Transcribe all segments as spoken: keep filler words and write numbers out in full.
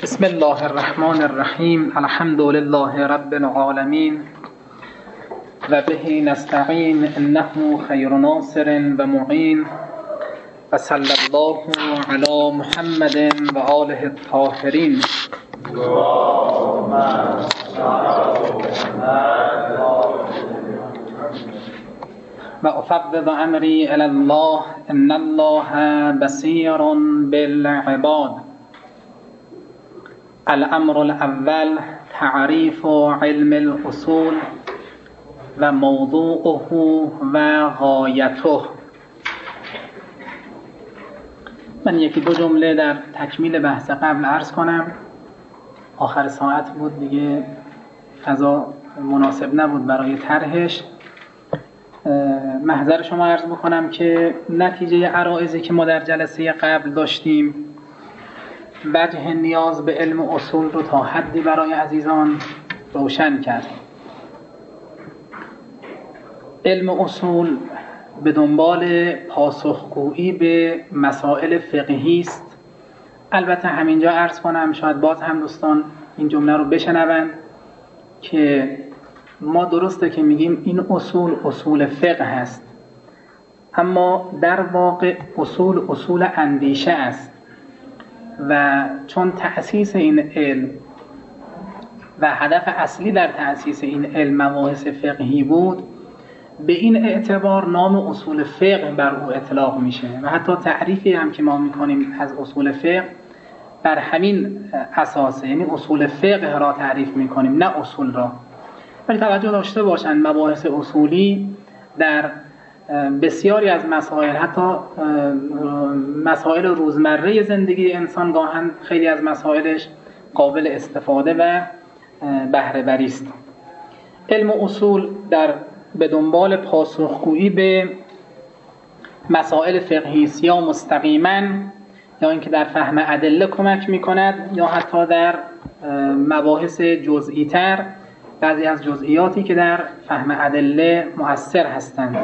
بسم الله الرحمن الرحیم. الحمد لله رب العالمین و به نستعین انه خیر ناصر و معین و صلی الله علی محمد و آله الطاهرین. و افوض امری الی الله ان الله بصیر بالعباد. الامر الاول تعریف علم الاصول و موضوعه و غایته. من یکی دو جمله در تکمیل بحث قبل عرض کنم. آخر ساعت بود دیگه، فضا مناسب نبود برای طرحش. محضر شما عرض بکنم که نتیجه عرایضی که ما در جلسه قبل داشتیم وجه نیاز به علم اصول رو تا حدی برای عزیزان روشن کرد. علم اصول به دنبال پاسخگویی به مسائل فقهی است. البته همینجا عرض کنم، شاید باز هم دوستان این جمله رو بشنون که ما درسته که میگیم این اصول اصول فقه هست، اما در واقع اصول اصول اندیشه است و چون تأسیس این علم و هدف اصلی در تأسیس این علم مباحث فقهی بود، به این اعتبار نام اصول فقه بر او اطلاق میشه و حتی تعریفی هم که ما میکنیم از اصول فقه بر همین اساسه، یعنی اصول فقه را تعریف میکنیم نه اصول را. ولی توجه داشته باشند مباحث اصولی در بسیاری از مسائل، حتی مسائل روزمره زندگی انسان، گاهن خیلی از مسائلش قابل استفاده و بهره بری است. علم اصول در به دنبال پاسخگویی به مسائل فقهی است، یا مستقیما یا اینکه در فهم ادله کمک میکند، یا حتی در مباحث جزئی تر بعضی از جزئیاتی که در فهم ادله مؤثر هستند.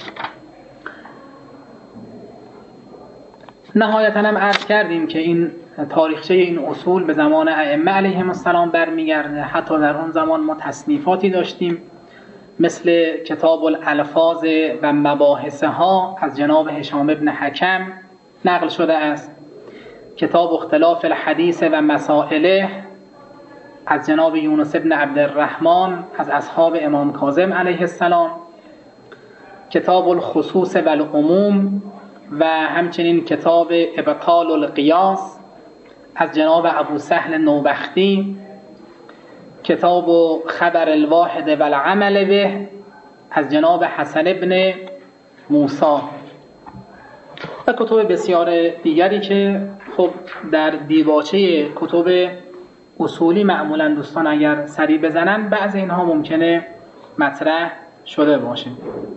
نهایتاً هم عرض کردیم که این تاریخچه این اصول به زمان ائمه علیهم السلام برمیگرده. حتی در اون زمان ما تصنیفاتی داشتیم مثل کتاب الالفاظ و مباحثها از جناب هشام ابن حکم نقل شده است، کتاب اختلاف الحدیث و مسائله از جناب یونس ابن عبدالرحمن از اصحاب امام کاظم علیه السلام، کتاب الخصوص و العموم و همچنین کتاب ابطال القیاس از جناب ابو سهل نوبختی، کتاب خبر الواحد و العمل به از جناب حسن ابن موسی و کتب بسیار دیگری که خب در دیباچه کتب اصولی معمولا دوستان اگر سری بزنن بعضی اینها ممکنه مطرح شده باشه.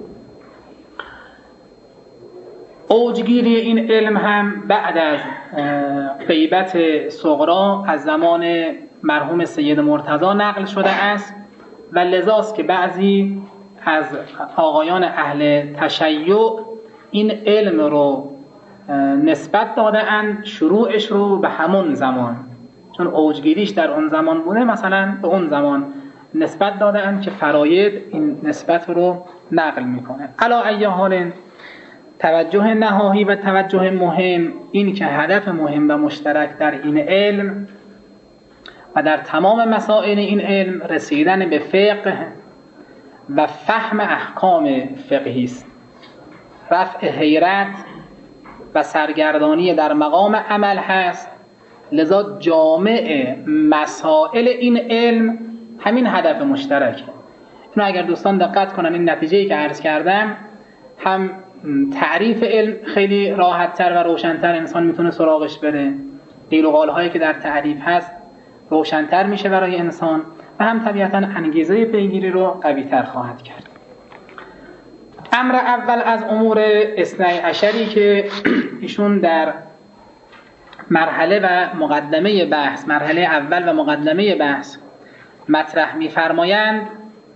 اوجگیری این علم هم بعد از غیبت صغرا از زمان مرحوم سید مرتضی نقل شده است و لذاست که بعضی از آقایان اهل تشیع این علم رو نسبت داده اند شروعش رو به همون زمان، چون اوجگیریش در اون زمان بوده، مثلا به اون زمان نسبت داده اند که فراید این نسبت رو نقل میکنه. علی ای حال توجه نهایی و توجه مهم این که هدف مهم و مشترک در این علم و در تمام مسائل این علم رسیدن به فقه و فهم احکام فقهی است، رفع حیرت و سرگردانی در مقام عمل هست. لذا جامع مسائل این علم همین هدف مشترکه. اینو اگر دوستان دقت کنن این نتیجه‌ای که عرض کردم، هم تعریف علم خیلی راحت‌تر و روشن‌تر انسان میتونه سراغش بره، قیل و قال‌هایی که در تعریف هست روشن‌تر میشه برای انسان و هم طبیعتاً انگیزه پیگیری رو قوی‌تر خواهد کرد. امر اول از امور اثنی عشری که ایشون در مرحله و مقدمه بحث، مرحله اول و مقدمه بحث مطرح می‌فرمایند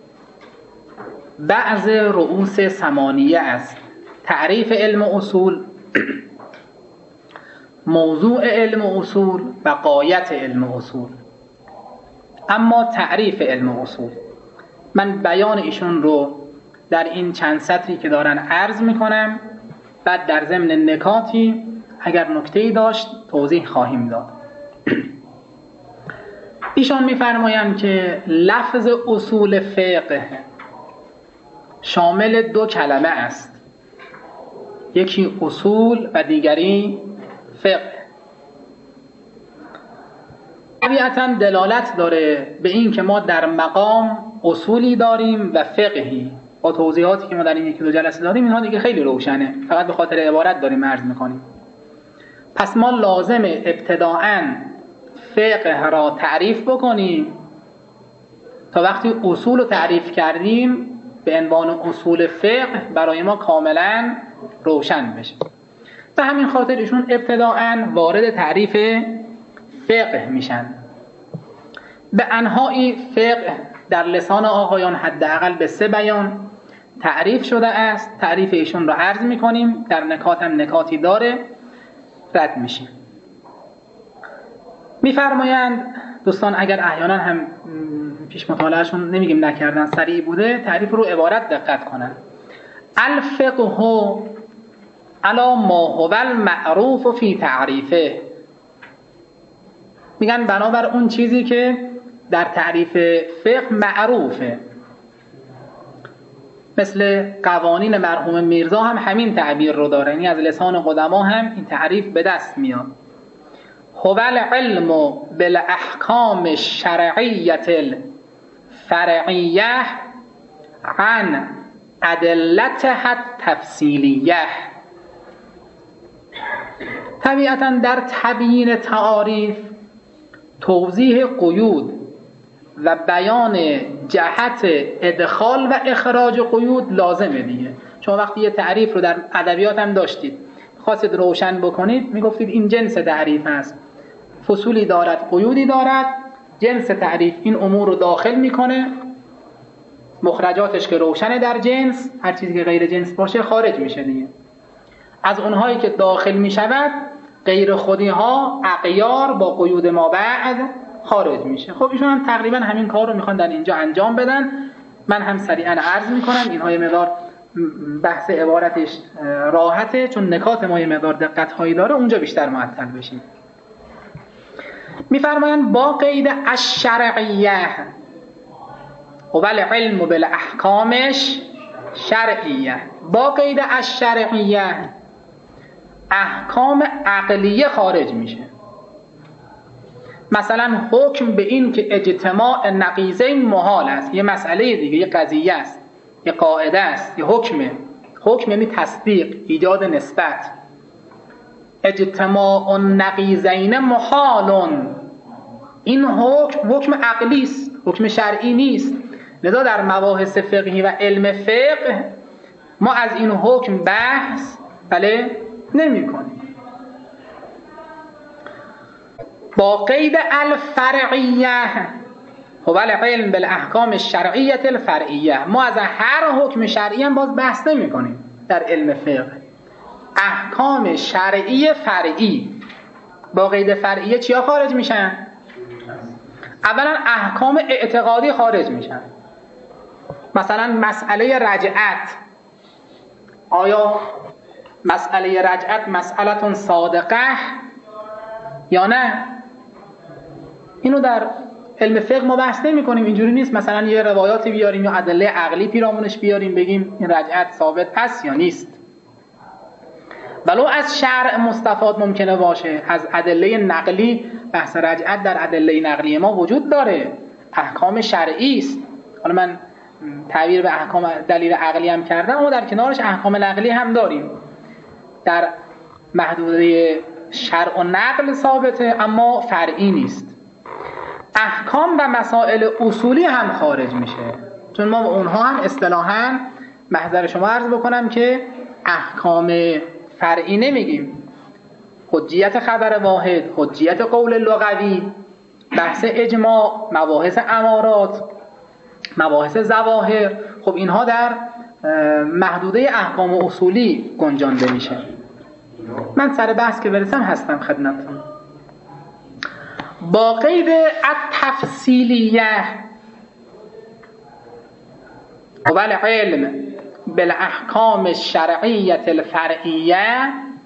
بعض رؤوس ثمانیه است. تعریف علم اصول موضوع علم و اصول و غایت علم و اصول. اما تعریف علم و اصول، من بیان ایشون رو در این چند سطری که دارن عرض میکنم، بعد در ضمن نکاتی اگر نکته‌ای داشت توضیح خواهیم داد. ایشان میفرمایند که لفظ اصول فقه شامل دو کلمه است، یکی اصول و دیگری فقه. طبیعتاً دلالت داره به این که ما در مقام اصولی داریم و فقهی. با توضیحاتی که ما در این یکی دو جلسه داریم اینها دیگه خیلی روشنه، فقط به خاطر عبارت داریم عرض میکنیم. پس ما لازمه ابتداءً فقه را تعریف بکنیم تا وقتی اصول رو تعریف کردیم به عنوان اصول فقه برای ما کاملا روشن بشه. به همین خاطر ایشون ابتداءً وارد تعریف فقه میشن. به انواعی فقه در لسان آقایان حداقل به سه بیان تعریف شده است. تعریف ایشون رو عرض میکنیم، در نکات هم نکاتی داره، رد میشیم. میفرمایند دوستان اگر احیانا هم پیش مطالعهشون نمیگیم نکردن سریع بوده، تعریف رو عبارت دقت کنن. الفقه علی ما هو المعروف فی تعریفه، میگن بنابر اون چیزی که در تعریف فقه معروفه. مثل قوانین مرحوم میرزا هم همین تعبیر رو داره، یعنی از لسان قدما هم این تعریف به دست میاد. هو العلم بالاحکام الشرعیه الفرعیه عن ادلتها التفصیلیه. طبیعتاً در تبیین تعاریف توضیح قیود و بیان جهت ادخال و اخراج قیود لازمه دیگه. شما وقتی یه تعریف رو در ادبیات هم داشتید خواستید روشن بکنید، میگفتید این جنس تعریف است، فصولی دارد، قیودی دارد. جنس تعریف این امور رو داخل میکنه، مخرجاتش که روشنه در جنس، هر چیزی که غیر جنس باشه خارج میشه دیگه. از اونهایی که داخل میشود غیر خودی ها اغیار با قیود ما بعد خارج میشه. خب ایشون هم تقریبا همین کار رو میخوان در اینجا انجام بدن. من هم سریعا عرض میکنم، اینها یه مقدار بحث عبارتش راحته چون نکات ما یه مقدار دقت هایی داره، اونجا بیشتر معطل بشیم. میفرمایند با قید الشرعیه و العلم بالاحکامش شرعیه. با قید الشرعیه احکام عقلیه خارج میشه. مثلا حکم به این که اجتماع نقیضین محال است، یه مسئله دیگه، یه قضیه است، یه قاعده است، یه حکمه. حکم یعنی تصدیق، ایجاد نسبت. اجتماع نقیضین محال، این حکم حکم عقلی است، حکم شرعی نیست. لذا در مباحث فقهی و علم فقه ما از این حکم بحث بله نمی کنیم. با قید الفرعیه هو العلم بالاحکام الشرعیه الفرعیه، ما از هر حکم شرعی هم باز بحث نمی کنیم در علم فقه. احکام شرعی فرعی، با قید فرعیه چیا خارج میشن؟ اولا احکام اعتقادی خارج میشن. مثلا مسئله رجعت، آیا مسئله رجعت مسئله صادقه یا نه؟ اینو در علم فقه ما بحث نمی کنیم. اینجوری نیست مثلا یه روایاتی بیاریم یا ادله عقلی پیرامونش بیاریم بگیم این رجعت ثابت هست یا نیست. ولو از شرع مستفاد ممکنه باشه، از ادله نقلی بحث رجعت در ادله نقلی ما وجود داره، احکام شرعی است. حالا من تعبیر به احکام دلیل عقلی هم کردم، اما در کنارش احکام نقلی هم داریم. در محدوده شرع و نقل ثابته اما فرعی نیست. احکام و مسائل اصولی هم خارج میشه، چون ما اونها هم اصطلاحاً محضر شما عرض بکنم که احکام فرعی نمیگیم. حجیت خبر واحد، حجیت قول لغوی، بحث اجماع، مباحث امارات، مباحث ظواهر، خب اینها در محدوده احکام اصولی گنجانده میشه. من سر بحث که برسم هستم خدمتتون. با قید التفصیلیه و العلم بالاحکام الشرعیه الفرعیه،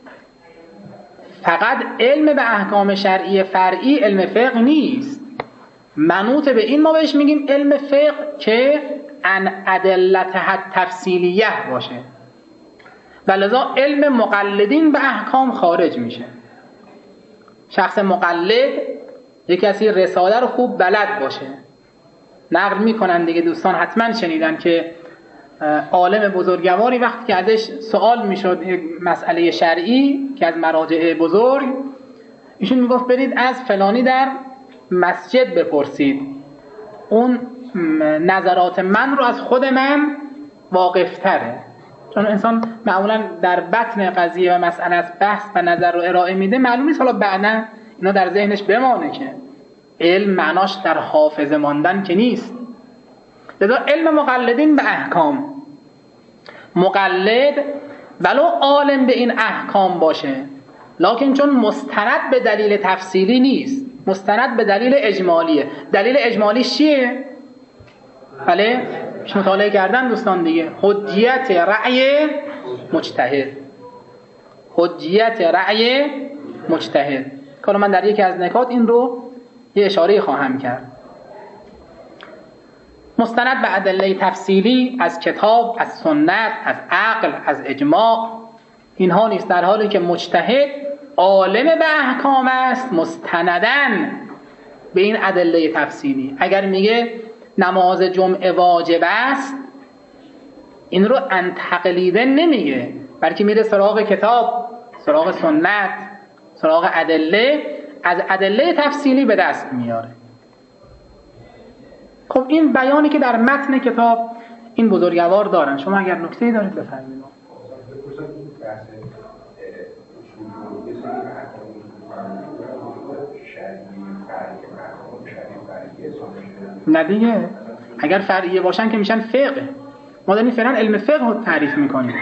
فقط علم به احکام شرعی فرعی علم فقه نیست، منوط به این ما بهش میگیم علم فقه که ان ادلتها التفصیلیه باشه، و لذا علم مقلدین به احکام خارج میشه. شخص مقلد یک کسی رساله رو خوب بلد باشه. نقل میکنن دیگه، دوستان حتما شنیدن که عالم بزرگواری وقتی که ازش سوال میشد یک مسئله شرعی که از مراجع بزرگ، ایشون میگفت برید از فلانی در مسجد بپرسید، اون نظرات من رو از خود من واقف تره. چون انسان معمولا در بطن قضیه و مسئله از بحث و نظر رو ارائه میده، معلوم نیست حالا بعدا اینا در ذهنش بمانه که علم معناش در حافظه ماندن که نیست. لذا علم مقلدین به احکام، مقلد ولو عالم به این احکام باشه، لکن چون مستند به دلیل تفصیلی نیست، مستند به دلیل اجمالیه. دلیل اجمالی چیه؟ بله مطالعه کردن دوستان دیگه، حجیت رأی مجتهد، حجیت رأی مجتهد. که من در یکی از نکات این رو یه اشاره خواهم کرد. مستند به ادله تفصیلی از کتاب، از سنت، از عقل، از اجماع، اینها نیست، در حالی که مجتهد عالم به احکام است مستندن به این ادله تفصیلی. اگر میگه نماز جمعه واجب است، این رو ان تقلیده نمیگه، بلکه میره سراغ کتاب، سراغ سنت، سراغ ادله، از ادله تفصیلی به دست میاره. خب این بیانی که در متن کتاب این بزرگوار دارن. شما اگر نکته‌ای دارید بفرمایید. نه دیگه، اگر فرعیه باشن که میشن فقه. ما داریم فعلا علم فقه رو تعریف میکنیم.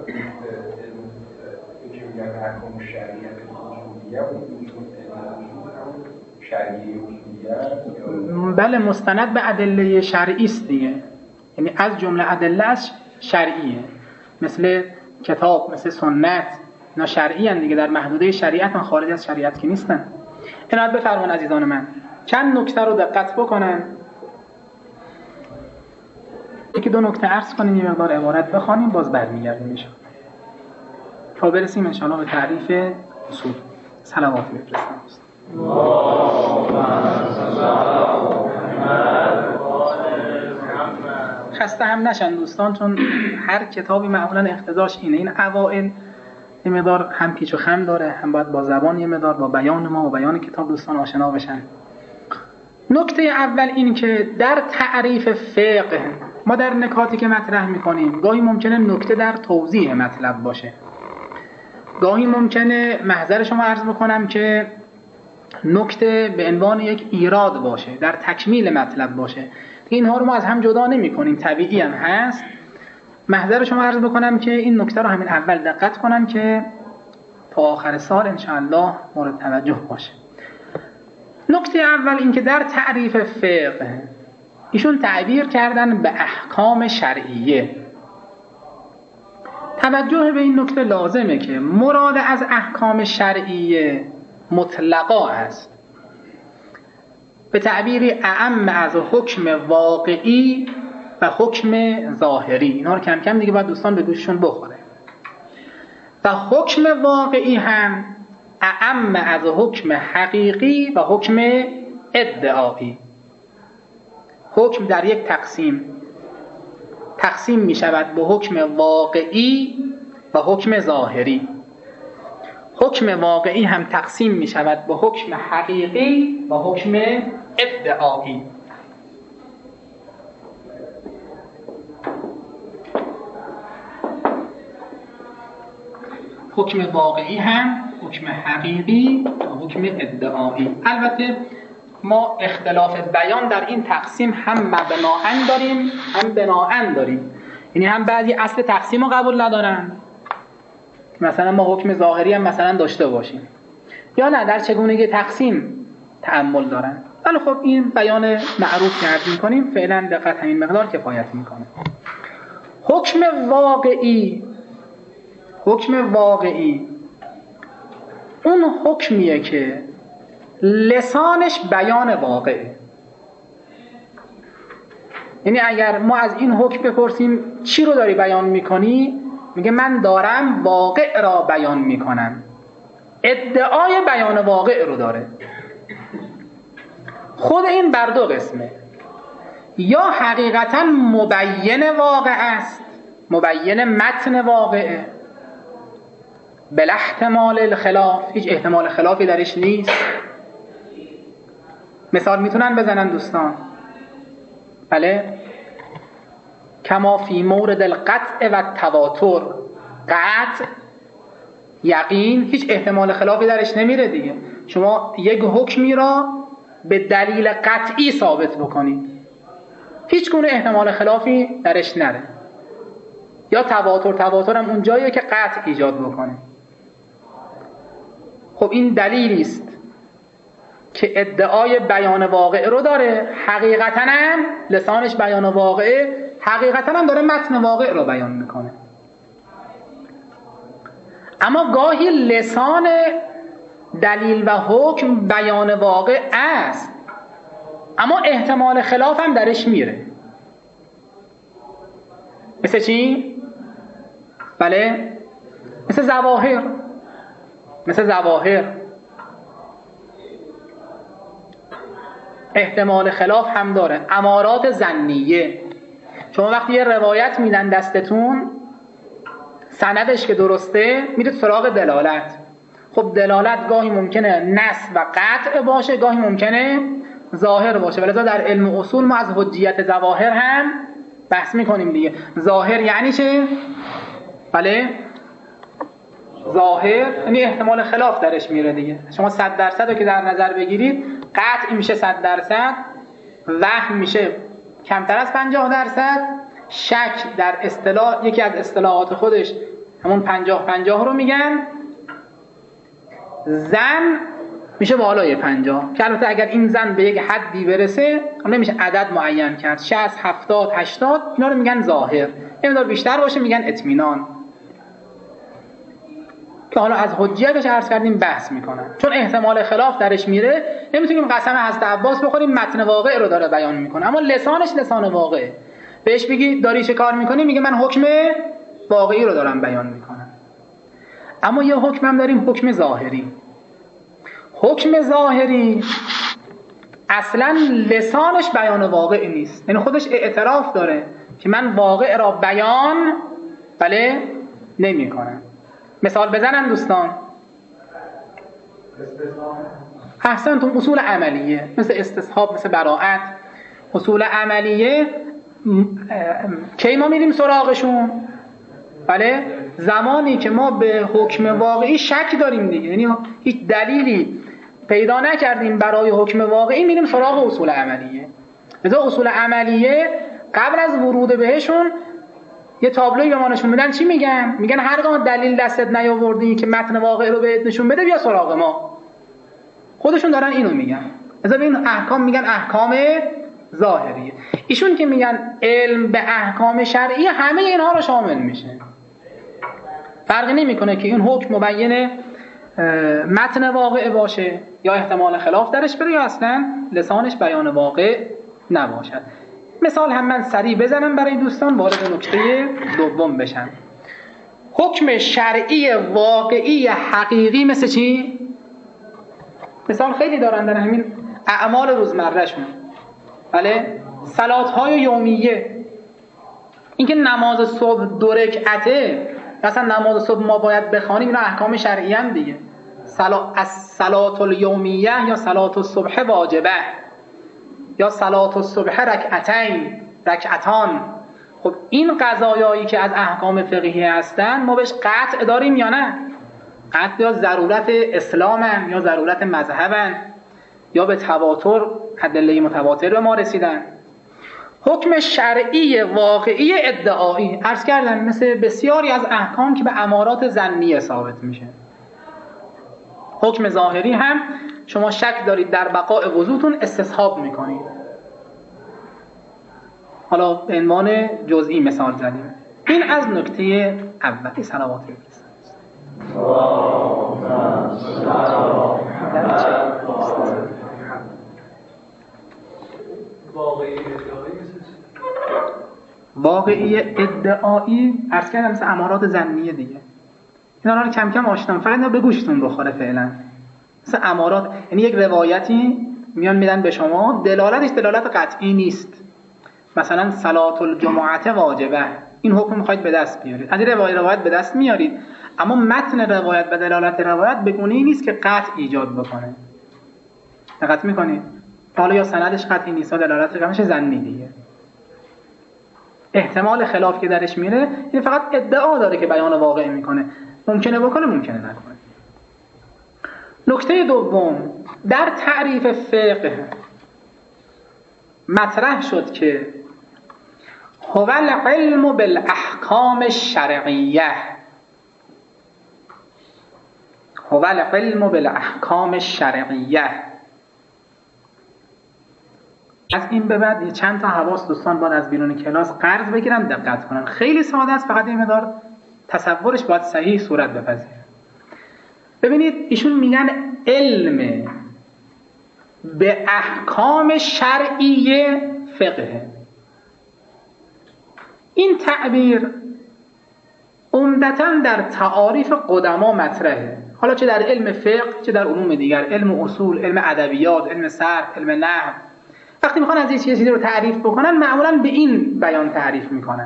بله مستند به ادله شرعی است دیگه، یعنی از جمله ادله‌اش شرعیه، مثل کتاب، مثل سنت، اینا شرعی ان دیگه، در محدوده شریعت، خارج از شریعت که نیستن. عنایت بفرمایید عزیزان من، چند نکته رو دقت بکنن، یکی دو نکته عرض کنیم، یه مقدار عبارت بخوانیم، باز برمیگردیم میشه تا برسیم ان شاءالله به تعریف اصول. صلوات بفرستم. خسته هم نشن دوستان، چون هر کتابی معمولا اقتضاش اینه. این اوائل یه مقدار هم پیچ و خم داره، هم باید با زبان یه مقدار با بیان ما و بیان کتاب دوستان آشنا بشن. نکته اول این که در تعریف فقه ما در نکاتی که مطرح میکنیم گاهی ممکنه نکته در توضیح مطلب باشه، گاهی ممکنه محضر شما عرض بکنم که نکته به عنوان یک ایراد باشه، در تکمیل مطلب باشه. اینها رو ما از هم جدا نمی کنیم، طبیعی هم هست. محضر شما عرض بکنم که این نکته رو همین اول دقت کنن که تا آخر سال انشاءالله مورد توجه باشه. نکته اول این که در تعریف فقه ایشون تعبیر کردن به احکام شرعیه. توجه به این نکته لازمه که مراد از احکام شرعیه مطلقا است، به تعبیری اعم از حکم واقعی و حکم ظاهری. اینا رو کم کم دیگه باید دوستان به گوششون بخوره. و حکم واقعی هم اعم از حکم حقیقی و حکم ادعایی. حکم در یک تقسیم تقسیم می شود به حکم واقعی و حکم ظاهری. حکم واقعی هم تقسیم می شود به حکم حقیقی و حکم ادعایی. حکم واقعی هم حکم حقیقی و حکم ادعایی. البته ما اختلاف بیان در این تقسیم هم مبناً داریم هم بناءً داریم، یعنی هم بعضی اصل تقسیم رو قبول ندارن مثلا ما حکم ظاهری هم مثلا داشته باشیم یا نه در چگونگی تقسیم تأمل دارن. ولی خب این بیان معروف که عرض می‌کنیم فعلا دقت همین مقدار کفایت میکنه. حکم واقعی، حکم واقعی اون حکمیه که لسانش بیان واقعه. یعنی اگر ما از این حکم بپرسیم چی رو داری بیان میکنی، میگه من دارم واقع را بیان میکنم. ادعای بیان واقع رو داره. خود این بر دو قسمه، یا حقیقتا مبین واقع است، مبین متن واقعه بلا احتمال الخلاف، هیچ احتمال خلافی درش نیست. مثال میتونن بزنن دوستان؟ بله، کما فی مورد القطع و التواتر، قطع یقین هیچ احتمال خلافی درش نمیره دیگه. شما یک حکمی را به دلیل قطعی ثابت بکنید، هیچ گونه احتمال خلافی درش نره. یا تواتر، تواتر هم اون جاییه که قطع ایجاد بکنه. خب این دلیلی است که ادعای بیان واقع رو داره، حقیقتا هم لسانش بیان واقعه، حقیقتا هم داره متن واقع رو بیان میکنه. اما گاهی لسان دلیل و حکم بیان واقع است، اما احتمال خلاف هم درش میره. مثل چی؟ بله، مثل ظواهر، مثل ظواهر احتمال خلاف هم داره. امارات ظنیه، شما وقتی یه روایت میدن دستتون، سندش که درسته میرید سراغ دلالت. خب دلالت گاهی ممکنه نص و قطع باشه، گاهی ممکنه ظاهر باشه. ولذا در علم اصول ما از حجیت ظواهر هم بحث میکنیم دیگه. ظاهر یعنی چه؟ بله، ظاهر یعنی احتمال خلاف درش میره دیگه. شما صد درصد رو که در نظر بگیرید، قطع میشه صد درصد، وهم میشه کمتر از پنجاه درصد، شک در اصطلاح یکی از اصطلاحات خودش همون پنجاه پنجاه رو میگن، زن میشه بالای پنجاه، که البته اگر این زن به یک حدی برسه نمیشه عدد معین کرد، شصت، هفتاد، هشتاد، اینا رو میگن ظاهر. نمیدار بیشتر باشه میگن اطمینان، که حالا از حجیتش عرض کردیم بحث میکنن. چون احتمال خلاف درش میره نمیتونیم قسم حضرت عباس بخوریم متن واقع رو داره بیان میکنه، اما لسانش لسان واقعه. بهش بگی داری چه کار میکنی، میگه من حکم واقعی رو دارم بیان میکنم. اما یه حکم هم داریم، حکم ظاهری. حکم ظاهری اصلا لسانش بیان واقع نیست، یعنی خودش اعتراف داره که من واقع را بیان بله نمی کنم. مثال بزنم دوستان؟ احسنتم. اصول عملیه مثل استصحاب، مثل براءت، اصول عملیه کی ما میریم سراغشون؟ بله، زمانی که ما به حکم واقعی شک داریم دیگه، یعنی هیچ دلیلی پیدا نکردیم برای حکم واقعی، میریم سراغ اصول عملیه. لذا اصول عملیه قبل از ورود بهشون یه تابلوی به ما نشون میدن. چی میگن؟ میگن هرگاه دلیل دستت نیاوردی که متن واقعی رو بهت نشون بده، بیا سراغ ما. خودشون دارن اینو میگن. لذا به این احکام میگن احکام ظاهریه. ایشون که میگن علم به احکام شرعی، همه اینها رو شامل میشه. فرقی نمیکنه که این حکم مبین متن واقع باشه یا احتمال خلاف درش بره، یا اصلا لسانش بیان واقع نباشد. مثال هم من سریع بزنم برای دوستان وارد نکته دوم بشن. حکم شرعی واقعی حقیقی مثل چی؟ مثال خیلی دارن در همین اعمال روزمرهشون. بله، صلات‌های یومیه، اینکه نماز صبح دو رکعته، مثلا نماز صبح ما باید بخوانیم، اینا احکام شرعی هم دیگه. صلا از صلات الیومیه یا صلات الصبح واجبه یا صلات الصبح رکعتین، رکعتان. خب این قضایایی که از احکام فقهی هستن ما بهش قطع داریم یا نه؟ قطع یا ضرورت اسلامن یا ضرورت مذهبن یا به تواتر ادله متواتر به ما رسیدن. حکم شرعی واقعی ادعایی، عرض کردم مثل بسیاری از احکام که به امارات ظنیه ثابت میشه. حکم ظاهری هم شما شک دارید در بقاء وضوتون استصحاب میکنید. حالا به عنوان جزئی مثال زدیم. این از نکته اولی. صلوات بفرستید. واقعی ادعایی عرض کردم مثل امارات ظنیه دیگه. اینا رو کم کم آشنا، فقط اینا به گوشتون بخوره فعلا. مثل امارات، یعنی یک روایتی میان میدن به شما، دلالتش دلالت قطعی نیست. مثلا صلات الجمعه واجبه، این حکم میخواید به دست بیارید، از این روایت روایت به دست میارید، اما متن روایت و دلالت روایت به گونه‌ای نیست که قطع ایجاد بکنه. دقت میکنید؟ حالا یا سندش قطعی نیست، دلالتش همش ظنی دیگه. احتمال خلاف که درش میره، این فقط ادعا داره که بیان واقعی میکنه. ممکنه بکنه، ممکنه نکنه. نکته دوم، در تعریف فقه مطرح شد که هو العلم بالاحکام الشرعیه، هو العلم بالاحکام الشرعیه. از این به بعد چند تا حواس دوستان باید از بیرون کلاس قرض بگیرن، دقت کنن. خیلی ساده است، فقط این مقدار تصورش باید صحیح صورت بپذیره. ببینید ایشون میگن علم به احکام شرعی فقه. این تعبیر عمدتاً در تعاریف قدما مطرحه، حالا چه در علم فقه چه در علوم دیگر، علم اصول، علم ادبیات، علم صرف، علم نحو. وقتی میخوان از یه چیزی رو تعریف بکنن معمولاً به این بیان تعریف میکنن.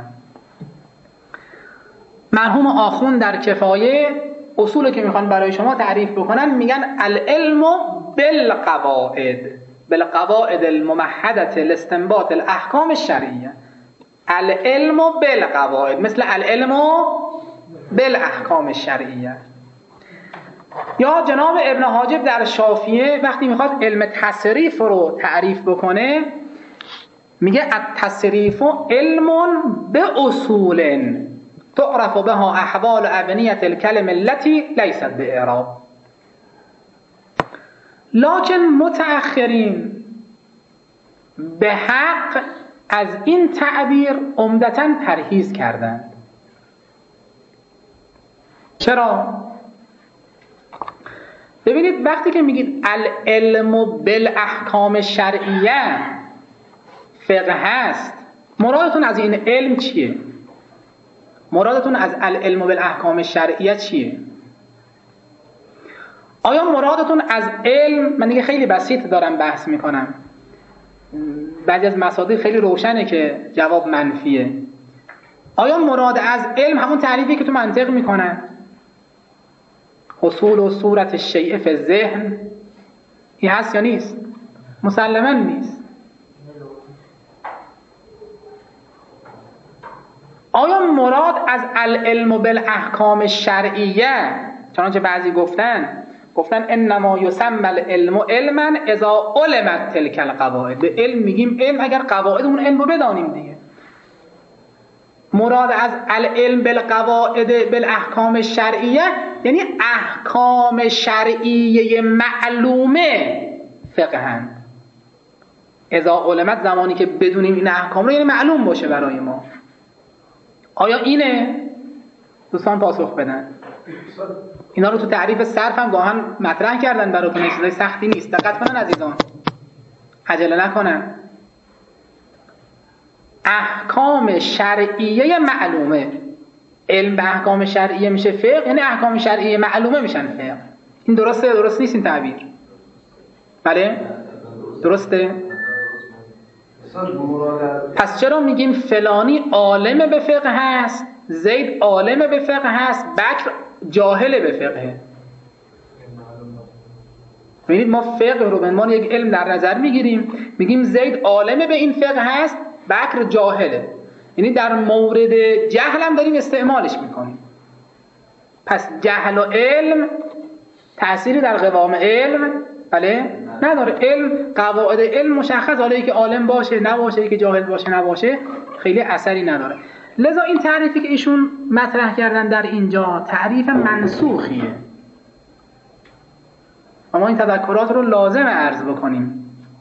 مرحوم آخوند در کفایه اصولی که میخوان برای شما تعریف بکنن میگن العلم بالقواعد، بالقواعد الممهدة لاستنباط الاحکام الشرعیه. العلم بالقواعد مثل العلم بالاحکام الشرعیه. یا جناب ابن حاجب در شافیه وقتی میخواد علم تصریف رو تعریف بکنه میگه التصریف علم به اصول تعرف بها احوال ابنیة الکلم التي لیست باعراب. لکن متأخرین به حق از این تعبیر عمدتاً پرهیز کردند. چرا؟ ببینید وقتی که میگید العلم بالاحکام شرعیه فقه هست، مرادتون از این علم چیه؟ مرادتون از العلم بالاحکام شرعیه چیه؟ آیا مرادتون از علم، من دیگه خیلی بسیط دارم بحث میکنم، بعضی از مصادیق خیلی روشنه که جواب منفیه. آیا مراد از علم همون تعریفی که تو منطق میکنن، حصول و صورت الشیء فی الذهن، این هست یا نیست؟ مسلماً نیست. آیا مراد از العلم بالاحکام الشرعیه، چنانچه بعضی گفتن گفتن انما یسمى العلم علما اذا علمت تلك القواعد، به علم میگیم علم اگر قواعد اون علم رو بدانیم دیگه. مراد از العلم بالقواعد بالاحکام الشرعیه یعنی احکام شرعیه معلومه فقهن. اذا علمت زمانی که بدونیم این احکام رو یعنی معلوم باشه برای ما. آیا اینه؟ دوستان پاسخ بدن. اینا رو تو تعریف صرف هم گاهن مطرح کردن براتون، چیزای سختی نیست. دقت کنن عزیزان، عجله نکنن. احکام شرعیه معلومه، علم به احکام شرعیه میشه فقه، یعنی احکام شرعیه معلومه میشن فقه. این درسته؟ درست نیست این تعبیر؟ بله؟ درسته؟ پس چرا میگیم فلانی عالم به فقه هست، زید عالم به فقه هست، بکر جاهل به فقه؟ ببینید ما فقه رو به عنوان یک علم در نظر میگیریم، میگیم زید عالم به این فقه هست، بکر جاهله، یعنی در مورد جهل هم داریم استعمالش میکنیم. پس جهل و علم تأثیری در قوام علم بله نداره. علم، قواعد علم مشخص، حالا که عالم باشه نباشه، که جاهل باشه نباشه، خیلی اثری نداره. لذا این تعریفی که ایشون مطرح کردن در اینجا تعریف منسوخیه. اما این تذکرات رو لازم عرض بکنیم.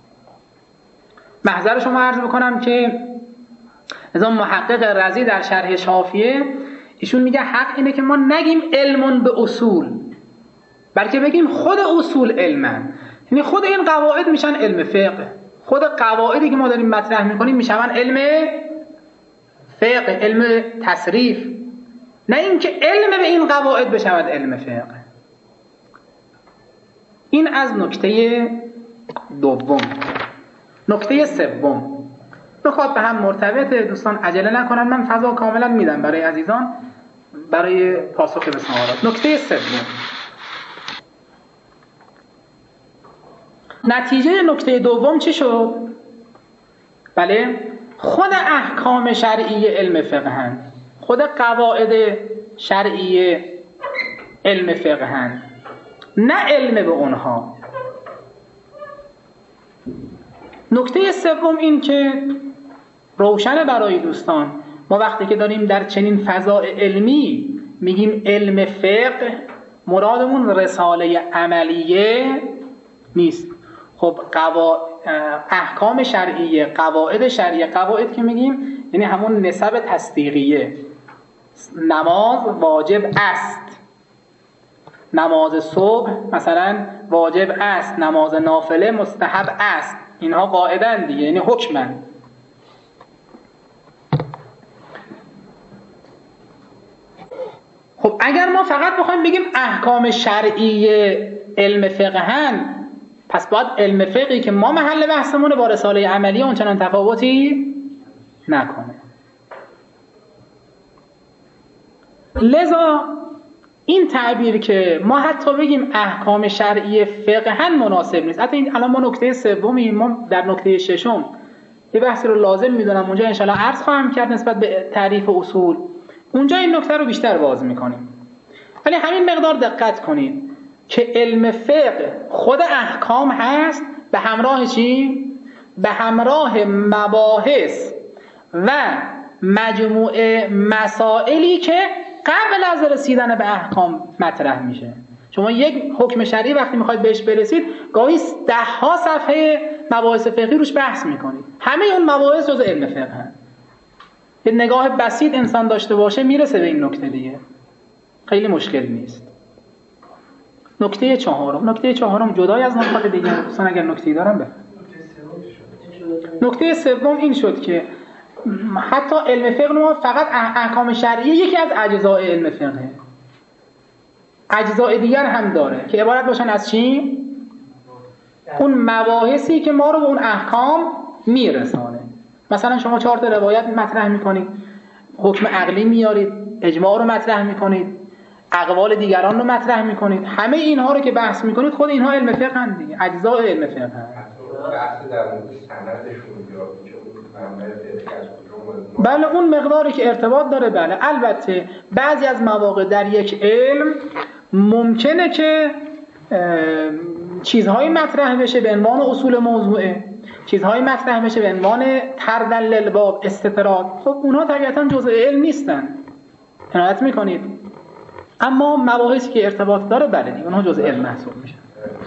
محضر شما عرض بکنم که نظام محقق رضی در شرح شافیه ایشون میگه حق اینه که ما نگیم علمون به اصول، بلکه بگیم خود اصول علمن. یعنی خود این قواعد میشن علم فقه، خود قواعدی که ما داریم مطرح میکنیم میشن علم فقه، علم تصریف، نه اینکه علم به این قواعد بشود علم فقه. این از نکته دوم. نکته سوم بخواد به هم مرتبطه، دوستان عجله نکنن، من فضا کاملا میدم برای عزیزان برای پاسخ به سوالات. نکته سوم، نتیجه نکته دوم چی شد؟ بله، خود احکام شرعی علم فقه هند، خود قواعد شرعی علم فقه هند، نه علم به اونها. نکته سوم این که روشنه برای دوستان، ما وقتی که داریم در چنین فضای علمی میگیم علم فقه، مرادمون رساله عملیه نیست. خب قوا... احکام شرعیه، قواعد شرعیه، قواعد که میگیم یعنی همون نسب تصدیقیه. نماز واجب است، نماز صبح مثلا واجب است، نماز نافله مستحب است، اینها قاعدن دیگه، یعنی حکمن. خب اگر ما فقط بخوایم بگیم احکام شرعی علم فقهن، پس باید علم فقهی که ما محل بحثمونه با رساله عملی اونچنان تفاوتی نکنه. لذا این تعبیر که ما حتی بگیم احکام شرعی فقهن مناسب نیست. حتی این الان ما نکته سومیم، ما در نکته ششم یه بحثی رو لازم میدونم اونجا انشالله عرض خواهم کرد نسبت به تعریف اصول، اونجا این نکته رو بیشتر باز میکنیم. ولی همین مقدار دقت کنید که علم فقه خود احکام هست، به همراه چی؟ به همراه مباحث و مجموعه مسائلی که قبل از رسیدن به احکام مطرح میشه. شما یک حکم شرعی وقتی میخواید بهش برسید گاهی ده ها صفحه مباحث فقهی روش بحث میکنید. همه اون مباحث جز علم فقه هست. یه نگاه بسیط انسان داشته باشه میرسه به این نکته دیگه، خیلی مشکل نیست. نکته چهارم، نکته چهارم جدای از نکات دیگه دوستان اگر نکته‌ای دارم بفرمایید. نکته سوم این شد که حتی علم فقه ما فقط احکام شرعی یکی از اجزای علم فقه، اجزای دیگر هم داره که عبارت باشن از چی؟ اون مباحثی که ما رو به اون احکام میرسانه. مثلا شما چهار تا روایت مطرح میکنید، حکم عقلی میارید، اجماع رو مطرح میکنید، اقوال دیگران رو مطرح میکنید، همه اینها رو که بحث میکنید خود اینها علم فقه هستند دیگه، اجزای علم فقه هستند. بحث در مورد سندشون یا بله اون مقداری که ارتباط داره. بله البته بعضی از مواقع در یک علم ممکنه که چیزهایی مطرح بشه به عنوان اصول موضوعه، چیزهایی مطرح بشه به عنوان طردن للباب، استطراد. خب اونها طبیعتاً جزء علم نیستن، عنایت میکنید. اما مباحثی که ارتباط داره بله دیگه اونها جزء علم محسوب میشن.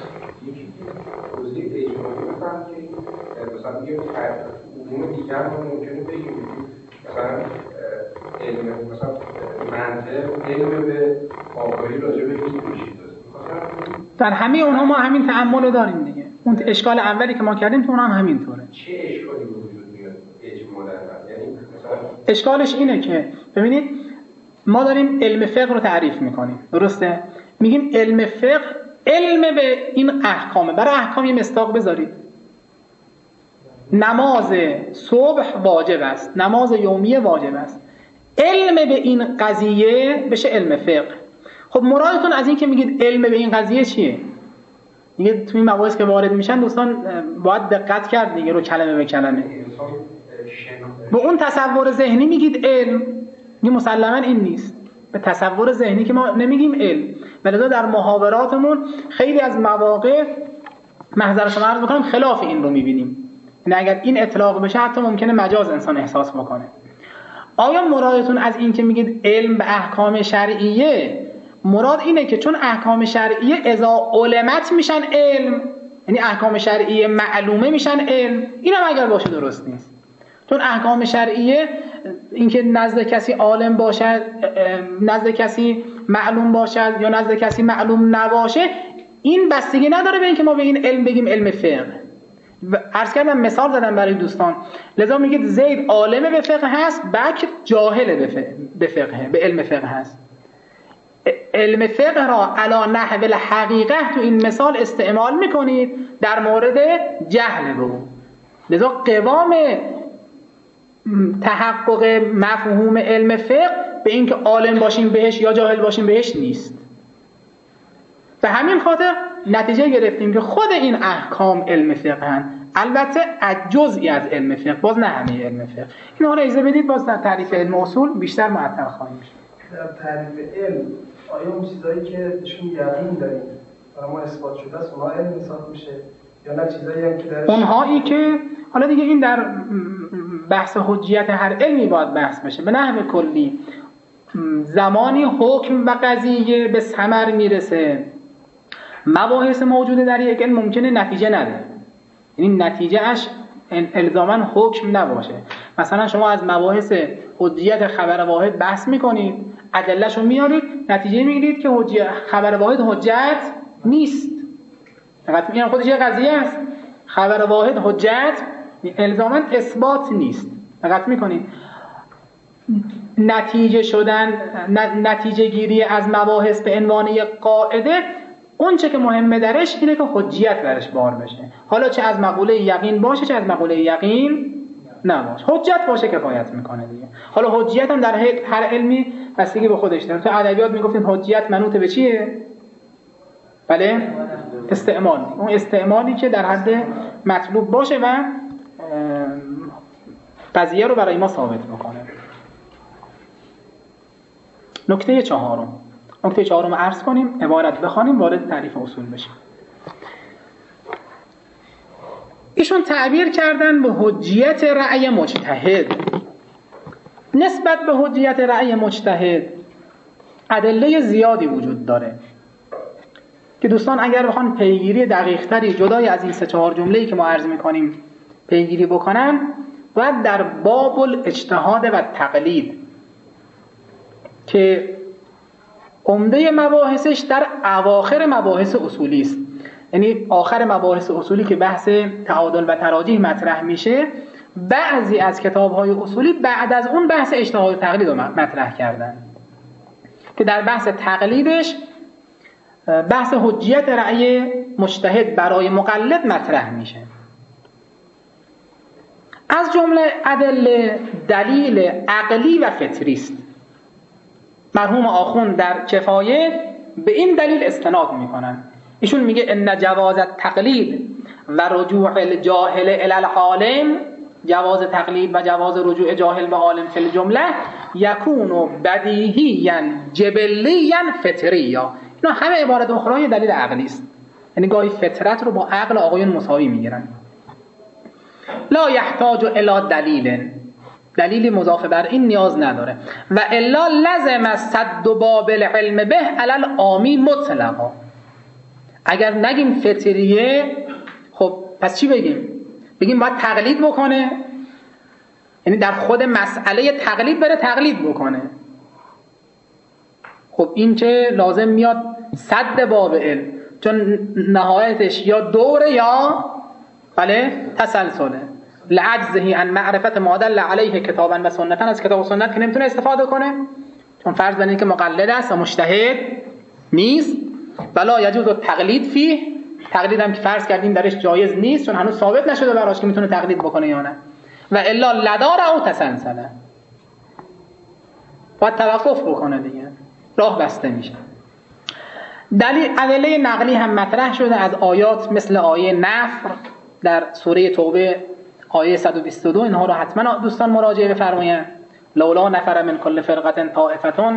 توضیح اجمالی می‌کنم که مثلا میگیم علوم دیگر هم ممکنه بگیم مثلا علم مثلا منطق علم به آگاهی راجع به این میشید. در همه اونها ما همین تأمل رو داریم دیگه. اون اشکال اولی که ما کردیم تو اونها هم همینطوره. چه اشکالی وجود میاد اجمالا؟ یعنی مثلا اشکالش اینه که ببینید ما داریم علم فقه رو تعریف میکنیم، درسته؟ میگیم علم فقه علم به این احکامه. برای احکام یه مصداق بذارید. نماز صبح واجب است، نماز یومیه واجب است. علم به این قضیه بشه علم فقه. خب مرادتون از این که میگید علم به این قضیه چیه؟ دیگه توی این مباحث که وارد میشن دوستان باید دقت کرد دیگه رو کلمه به کلمه. به اون تصور ذهنی میگید علم، این مسلما این نیست. به تصور ذهنی که ما نمیگیم علم. ولذا در محاوراتمون خیلی از مواقع محضر شما عرض بکنم خلاف این رو میبینیم. یعنی اگر این اطلاق بشه حتی ممکنه مجاز انسان احساس بکنه. آیا مرادتون از این که میگید علم به احکام شرعیه، مراد اینه که چون احکام شرعیه اذا علمت میشن علم، یعنی احکام شرعیه معلومه میشن علم؟ این هم اگر باشه درست نیست. چون احکام شرعیه اینکه نزد کسی عالم باشد، نزد کسی معلوم باشد یا نزد کسی معلوم نباشه، این بستگی نداره به اینکه ما به این علم بگیم علم فقه. عرض کردم مثال زدم برای دوستان، لذا میگید زید عالم به فقه هست، بکر جاهل به فقه، به علم فقه هست. علم فقه را علی نحو الحقیقه تو این مثال استعمال میکنید در مورد جهل رو. لذا قوام تحقق مفهوم علم فقه به اینکه عالم باشیم بهش یا جاهل باشیم بهش نیست. به همین خاطر نتیجه گرفتیم که خود این احکام علم فقه هن، البته جزئی از علم فقه، باز نه همه علم فقه. این حالا اجازه بدید باز در تعریف علم اصول بیشتر معطل خواهیم شد. در تعریف علم آیا اون چیزایی که نشون یقین داریم برای ما اثبات شده است اونها علم حساب میشه یا نه چیزایی هم که درش اونهایی که حالا دیگه این در بحث حجیت هر علمی باید بحث بشه. به نحو کلی زمانی حکم و قضیه به ثمر میرسه، مباحث موجوده در یک علم ممکنه نتیجه نده، یعنی نتیجه اش الزاماً حکم نباشه. مثلا شما از مباحث حجیت خبر واحد بحث میکنید، ادله‌شو میارید، نتیجه میگیرید که حجیت خبر واحد حجت نیست. فقط میگم خودش یه قضیه است، خبر واحد حجت الزاماً اثبات نیست. فقط میکنید نتیجه شدن، نتیجه گیری از مباحث به عنوان یک قاعده، اون چه که مهمه درش اینه که حجیت درش بار بشه. حالا چه از مقوله یقین باشه چه از مقوله یقین نباشه، حجت باشه کفایت میکنه دیگه. حالا حجیت هم در هر علمی بستگی به خودش داره. تو ادبیات میگفتیم حجیت منوط به چیه؟ بله؟ استعمال. اون استعمالی که در حد مطلوب باشه و قضیه رو برای ما ثابت بکنه. نکته چهارم نکته چهارم عرض کنیم، عبارت بخوانیم، وارد تعریف اصول بشیم. ایشون تعبیر کردن به حجیت رأی مجتهد. نسبت به حجیت رأی مجتهد ادله زیادی وجود داره که دوستان اگر بخوان پیگیری دقیق‌تری جدای از این سه چهار جمله‌ای که ما عرض می‌کنیم پیگیری بکنن، باید در باب الاجتهاد و تقلید که عمده مباحثش در اواخر مباحث اصولی است، یعنی آخر مباحث اصولی که بحث تعادل و تراجیح مطرح میشه، بعضی از کتاب‌های اصولی بعد از اون بحث اجتهاد و تقلید رو مطرح کردن که در بحث تقلیدش بحث حجیت رأی مجتهد برای مقلد مطرح میشه. از جمله ادله دلیل عقلی و فطری است. مرحوم آخوند در کفایه به این دلیل استناد میکنن. ایشون میگه ان جواز التقلید و رجوع الجاهل الی العالم، جواز تقلید و جواز رجوع جاهل به عالم فی الجمله یکون بدیهیا جبلیا فطریا. اینا همه عبارت اخرای دلیل عقلی است، یعنی گاهی فطرت رو با عقل آقایون مساوی میگیرن. لا یحتاج الی دلیل، دلیلی مضاف بر این نیاز نداره. و الا لزم صد باب العلم به علی العامی مطلقا. اگر نگیم فطریه، خب پس چی بگیم؟ بگیم باید تقلید بکنه، یعنی در خود مسئله تقلید بره تقلید بکنه. خب این که لازم میاد صد باب علم، چون نهایتش یا دوره یا بله تسلسله. لعجزه عن معرفت ما دل علیه کتابا و سنتا، از کتاب و سنت که نمیتونه استفاده کنه چون فرض بر اینه که مقلد است و مجتهد نیست. ولا یجوز التقلید فیه، تقلید هم که فرض کردیم درش جایز نیست چون هنوز ثابت نشده براش که میتونه تقلید بکنه یا نه. و الا لدار او تسلسله، باید توقف بکنه دیگه، راه بسته میشه. دلیل ادله نقلی هم مطرح شده از آیات مثل آیه نفر در سوره توبه آیه صد و بیست و دو، اینها رو حتما دوستان مراجعه بفرمایید. لولا نفر من کل فرقه طائفه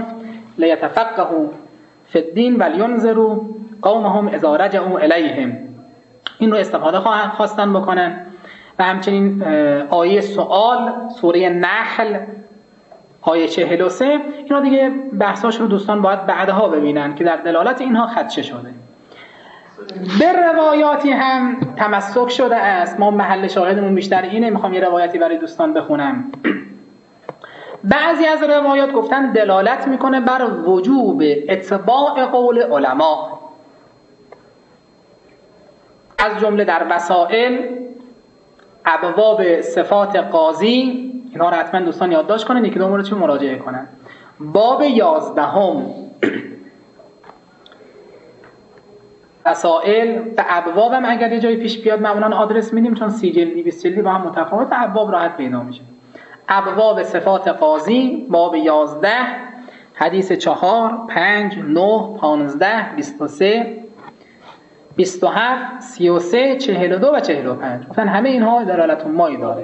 لیتفقهوا فی الدین ولینذروا قومهم اذا رجعوا الیهم. این رو استفاده خواستن بکنن. و همچنین آیه سوال سوره نحل آیه چهل و سه، اینا دیگه بحثاش رو دوستان باید بعدها ببینن که در دلالت اینها خدشه شده. به روایاتی هم تمسک شده است. ما محل شاهدمون بیشتر اینه، میخوام یه روایتی برای دوستان بخونم. بعضی از روایات گفتن دلالت میکنه بر وجوب اتباع قول علما، از جمله در وسائل ابواب صفات قاضی، اینا رو حتما دوستان یادداشت کنن، یکی دو مورد چون مراجعه کنن. باب یازدهم وسائل و ابواب هم اگر یه جایی پیش بیاد معمولا آدرس میدیم، چون سی جلدی بیست جلدی با هم متفاوت، ابواب راحت پیدا میشه. ابواب صفات قاضی باب یازده حدیث چهار، پنج، نه، پانزده، بیست و سه، بیست و هفت، سی و سه، چهل و دو و چهل و پنج. گفتن همه اینها دلالت مایی داره.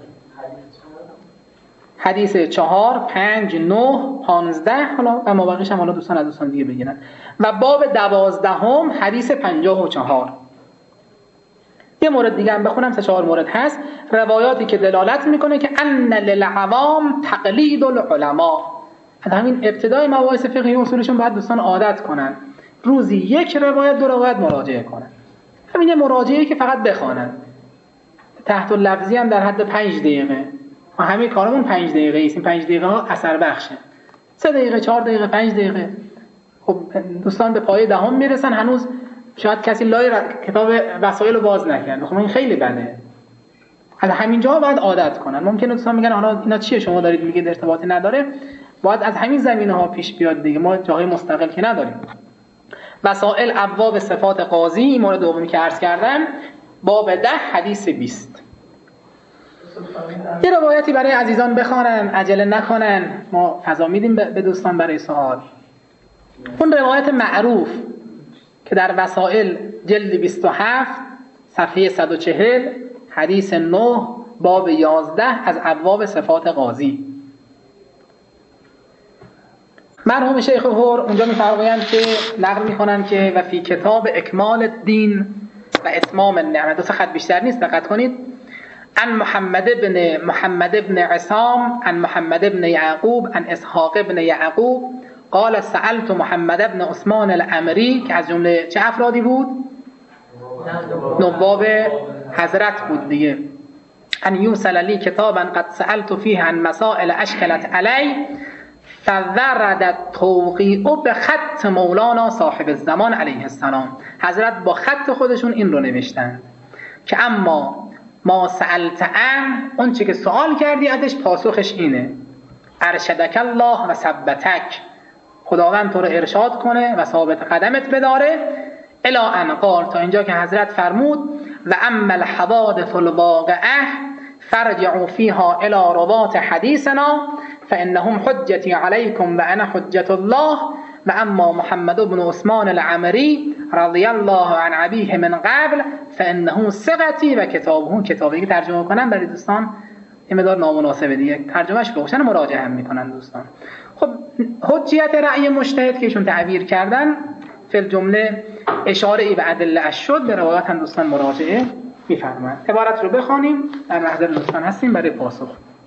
حدیث چهار، پنج، نه، پانزده، حالا و مابقیش هم حالا دوستان از دوستان دیگه بگیرن. و باب دوازدهم حدیث پنجاه و چهار. یه مورد دیگه هم بخونم، سه چهار مورد هست روایاتی که دلالت میکنه که ان للعوام تقلید العلماء. از همین ابتدای مباحث فقهی اصولشون باید دوستان عادت کنن روزی یک روایت دو روایت مراجعه کنن. همین یه مراجعه که فقط بخوانن، تحت اللفظی هم در حد پنج دقیقه. ما همه کارمون پنج دقیقه ایست. این پنج دقیقه ها اثر بخشه. سه دقیقه، چهار دقیقه، پنج دقیقه. خب دوستان به پایه دهم میرسن، هنوز شاید کسی لای کتاب وسایل رو باز نکرده. خب این خیلی بده. از همینجا باید عادت کنن. ممکنه دوستان میگن حالا اینا چیه شما دارید میگید ارتباطی نداره. باید از همین زمینه ها پیش بیاد دیگه. ما جاهای مستقل که نداریم. وسائل ابواب صفات قاضی، مورد دومی که عرض کردم، باب ده حدیث بیست. یه روایتی برای عزیزان بخوانن، عجله نکنن، ما فضا میدیم به دوستان برای سوال. اون روایت معروف که در وسائل جلد بیست و هفت صفحه صد و چهل حدیث نه باب یازده از ابواب صفات قاضی. مرحوم شیخ هور اونجا می‌فرمایند که نقل می‌کنند که و فی کتاب اکمال الدین و اتمام النعمت، دو خط بیشتر نیست، دقت کنید. عن محمد ابن محمد ابن عصام عن محمد ابن یعقوب عن اسحاق ابن یعقوب قال سألت محمد ابن عثمان العمری، که از جمله چه افرادی بود؟ نواب حضرت بود دیگه. ان یوصل لی کتابا قد سألت فیه عن مسائل اشکلت علی فورد التوقیع بخط مولانا صاحب الزمان علیه السلام. حضرت با خط خودشون این رو نوشتن که اما ما سألت عن، اون چی که سوال کردی ازش پاسخش اینه: ارشدک الله و ثبتک، خداوند تو رو ارشاد کنه و ثابت قدمت بداره. الی ان قال، تا اینجا که حضرت فرمود: و اما الحوادث الواقعه فرجعوا فيها الى رواة حديثنا فانهم حجتي عليكم وانا حجة الله. و اما محمد بن عثمان العمری رضی الله عن ابیه من قبل فانه ثقتی و کتابه، کتابی که ترجمه کنن برای دوستان این مقدار نامناسبه دیگه، ترجمهش بگوشن مراجعه هم میکنن دوستان. خب حجیت رأی مجتهد که ایشون تعبیر کردن فی الجمله اشاره ای به ادله اش شد، به روایات هم دوستان مراجعه میفرمایند. عبارت رو بخوانیم، در محضر دوستان هستیم برای پاسخ.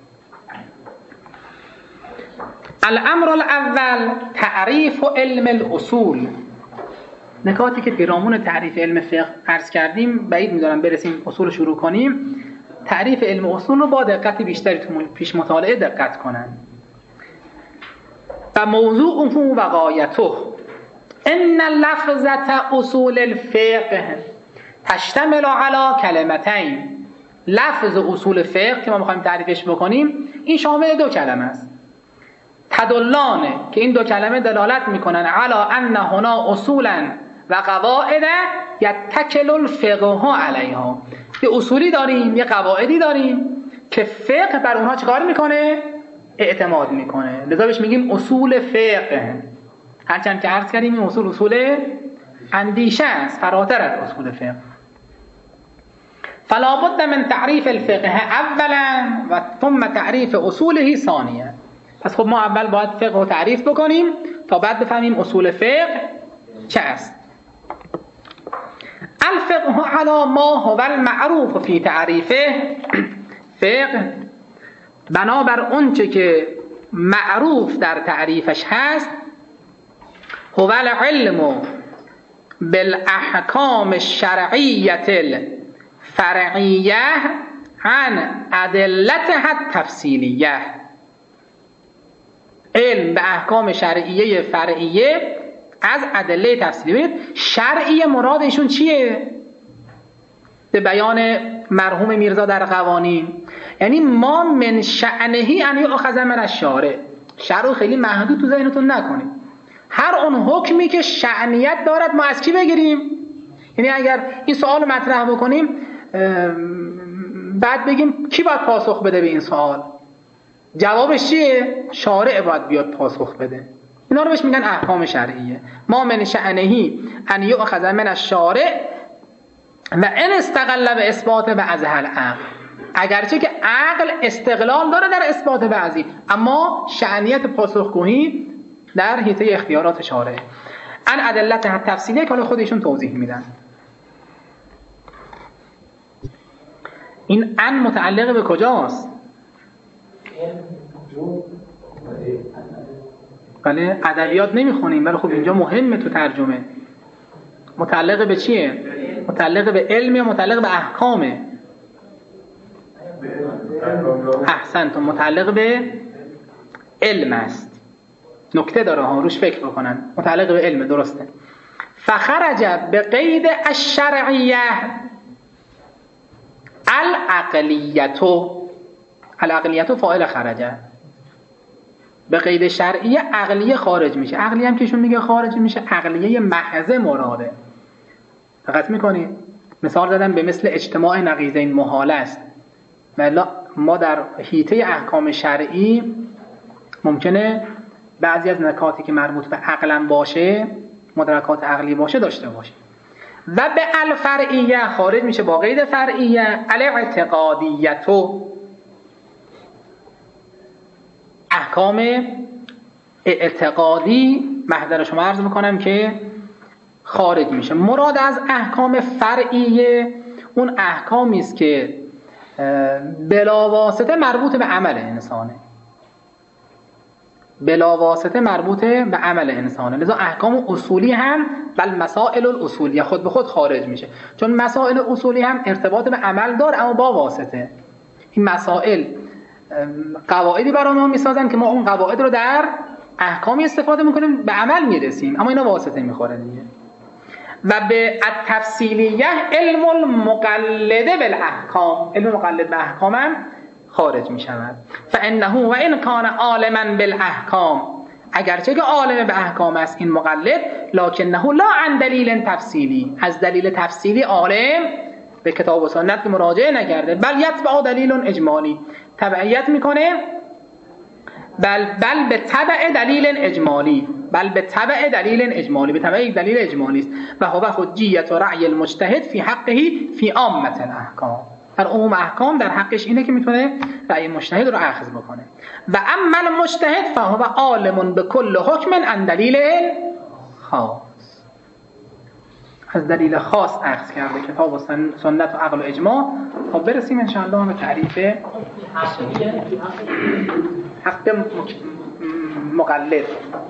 الامر الاول تعریف علم الاصول. نکاتی که پیرامون تعریف علم فقه عرض کردیم، بعید می‌دارم برسیم اصول شروع کنیم. تعریف علم اصول رو با دقت بیشتری تو پیش مطالعه دقت کنن. و موضوعه و غایته ان لفظة اصول الفقه تشتمل على کلمتین. لفظ اصول فقه که ما می‌خوایم تعریفش بکنیم این شامل دو کلمه است. تدلانه که این دو کلمه دلالت میکنن علی ان هنا اصولا و قواعد یتکل الفقه علیها. یه اصولی داریم، یه قواعدی داریم که فقه بر اونها چیکار میکنه؟ اعتماد میکنه. لذا بهش میگیم اصول فقه. هرچند که عرض کردیم این اصول اصول اندیشه است، فراتر از اصول فقه. فلا بد من تعریف الفقه اولا و ثم تعریف اصوله ثانیا. پس خب ما اول باید فقه رو تعریف بکنیم تا بعد بفهمیم اصول فقه چه است. الفقه علی ما هو المعروف فی تعریفه، فقه بنابر اونچه که معروف در تعریفش هست، هو العلم بالاحکام الشرعیه الفرعیه عن ادلتها التفصیلیه. علم به احکام شرعیه فرعیه از ادله تفصیلی. شرعیه مراد ایشون چیه؟ به بیان مرحوم میرزا در قوانین، یعنی ما من شأنهی ان یؤخذ من الشارع. شرع خیلی محدود تو ذهنتون نکنید، هر اون حکمی که شأنیت دارد ما از کی بگیریم؟ یعنی اگر این سوال رو مطرح بکنیم بعد بگیم کی باید پاسخ بده به این سوال؟ جوابش چیه؟ شارع باید بیاد پاسخ بده. اینا رو بهش میگن احکام شرعیه. ما من شأنهی ان یؤخذ من الشارع و ان استقل به اثبات بعضها العقل. اگرچه که عقل استقلال داره در اثبات بعضی، اما شأنیت پاسخگویی در حیطه اختیارات شارع. ان ادلت تفصیلیه که حالا خودشون توضیح میدن. این ان متعلق به کجاست؟ بله ادبیات نمیخونیم ولی خب اینجا مهمه تو ترجمه. متعلق به چیه؟ متعلق به علم یا متعلق به احکامه؟ احسنتون، متعلق به علم است. نکته داره ها، روش فکر بکنن. متعلق به علم، درسته. فخرج به قید الشرعیه العقلیتو. العقلیتو فاعل خرجه. به قید شرعیه عقلیه خارج میشه. عقلیه هم که ایشون میگه خارج میشه، عقلیه محضه مراده. دقت میکنید؟ مثال زدم به مثل اجتماع نقیضین محال است. ما در حیطه احکام شرعی ممکنه بعضی از نکاتی که مربوط به عقلم باشه، مدرکات عقلی باشه، داشته باشه. و به الفرعیه خارج میشه با قید فرعیه الاعتقادیتو. احکام اعتقادی محضر شما عرض میکنم که خارج میشه. مراد از احکام فرعیه اون احکامی است که بلا واسطه مربوط به عمل انسانه، بلا واسطه مربوط به عمل انسانه. لذا احکام اصولی هم بل مسائل الاصولیه خود به خود خارج میشه، چون مسائل اصولی هم ارتباط به عمل داره اما با واسطه. این مسائل قواعدی برای ما میسازن که ما اون قواعد رو در احکامی استفاده میکنیم به عمل میرسیم، اما اینا واسطه میخوره دیگه. و به التفصیلیه علم المقلده بالاحکام. علم مقلد به احکام هم خارج میشود. فانه و ان کان عالما بالاحکام، اگرچه که عالم به احکام است این مقلد، لکنه لا عن دلیل تفصیلی، از دلیل تفصیلی عالم به کتاب و سنت مراجعه نکرده، بل یتبع دلیل اجمالی، تبعیت میکنه، بل بل به تبع دلیل اجمالی، بل به تبع دلیل اجمالی، به تبع یک دلیل اجمالی است. و هو حجیت و رأی المجتهد فی حقه فی عامه الاحکام. در عموم احکام در حقش اینه که میتونه رأی مجتهد رو اخذ بکنه. و اما المجتهد فهو عالم بكل حکم عن دلیل خاص، از دلیل خاص اخذ کرده، کتاب و سنت و عقل و اجماع. تا برسیم ان شاء الله به تعریف حق مقلد.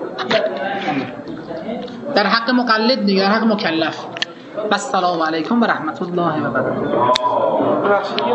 در حق مقلد دیگه، در حق مکلف. و السلام علیکم و رحمت الله و برکاته.